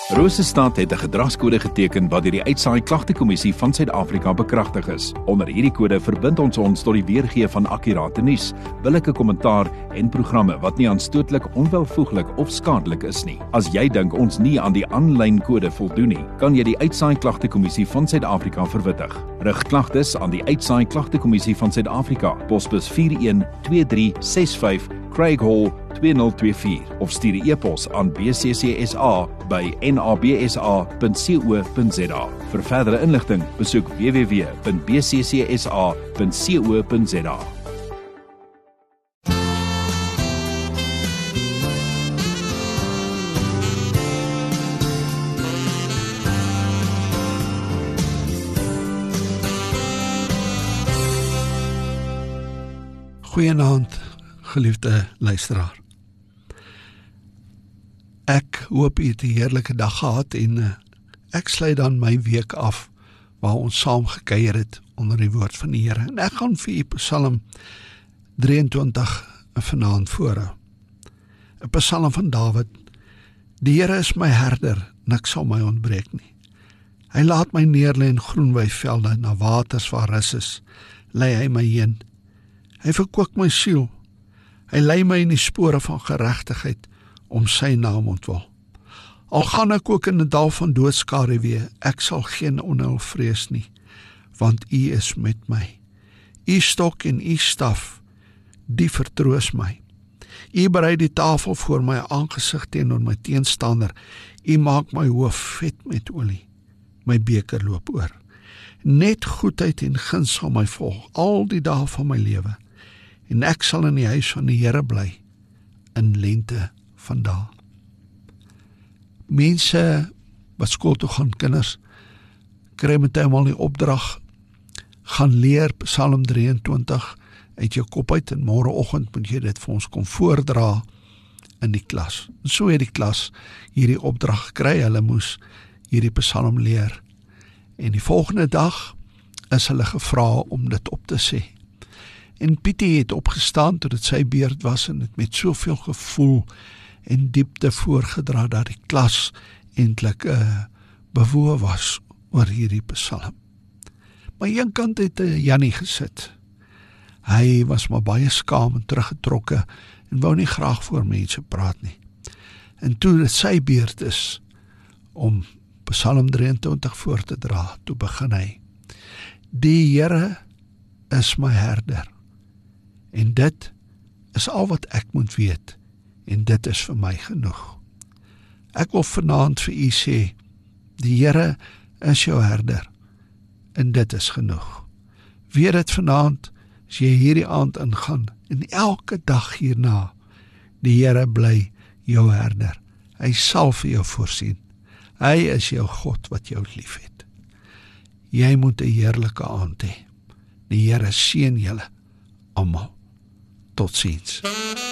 Rosestad het 'n gedragskode geteken wat deur die Uitsaai Klagtekommissie van Suid-Afrika bekragtig is. Onder hierdie kode verbind ons tot die weergee van akkurate nuus, billike kommentaar en programme wat nie aanstootlik, onwelvoeglik of skadelik is nie. As jy dink ons nie aan die aanlyn kode voldoen nie, kan jy die Uitsaai Klagtekommissie van Suid-Afrika verwittig. Rig klagtes aan die Uitsaai Klagtekommissie van Suid-Afrika, posbus 412365 Craig Hall 2024 of stuur 'n e-pos aan bccsa@nabsa.co.za. Vir verdere inligting, besoek www.bccsa.co.za. Goeienaand, geliefde luisteraar. Ek hoop u het 'n heerlike dag gehad en ek sluit dan my week af waar ons saam gekuier het onder die woord van die Here. En ek gaan vir u Psalm 23 vanaand voorhou. 'n Psalm van Dawid. Die Here is my herder, niks sal my ontbreek nie. Hy laat my neerlê in groen weivelde, na waters waar rus is, lei hy my heen. Hy verkoop my siel. Hy lei my in die spore van geregtigheid om sy naam ontwil. Al gaan ek ook in 'n dal van doodskaduwee, ek sal geen onheil vrees nie, want U is met my. U stok en U staf, die vertroos my. U berei die tafel voor my aangesig teenoor my teenstander. U maak my hoof vet met olie. My beker loop oor. Net goedheid en guns sal my volg al die dae van my lewe. En ek sal in die huis van die Here bly, in lente van dae. Mense wat skool toe gaan, kinders, kry met eenmal die opdrag, gaan leer Psalm 23 uit jou kop uit, en môreoggend moet jy dit vir ons kom voordra in die klas. En so het die klas hierdie opdrag gekry, hulle moes hierdie Psalm leer. En die volgende dag is hulle gevra om dit op te sê. En Pietie het opgestaan toe dit sy beurt was en het met soveel gevoel en diepte voorgedra dat die klas eintlik bewoe was oor hierdie Psalm. Maar een kant het Jannie gesit. Hy was maar baie skaam en teruggetrokke en wou nie graag voor mense praat nie. En toe dit sy beurt is om Psalm 23 voor te dra, toe begin hy. Die Here is my herder. En dit is al wat ek moet weet, en dit is vir my genoeg. Ek wil vanaand vir u sê, die Here is jou herder, en dit is genoeg. Weet dit vanaand, as jy hierdie aand ingaan, en elke dag hierna, die Here bly jou herder. Hy sal vir jou voorsien. Hy is jou God wat jou lief het. Jy moet 'n heerlike aand hê. Die Here seën julle almal. Tot ziens.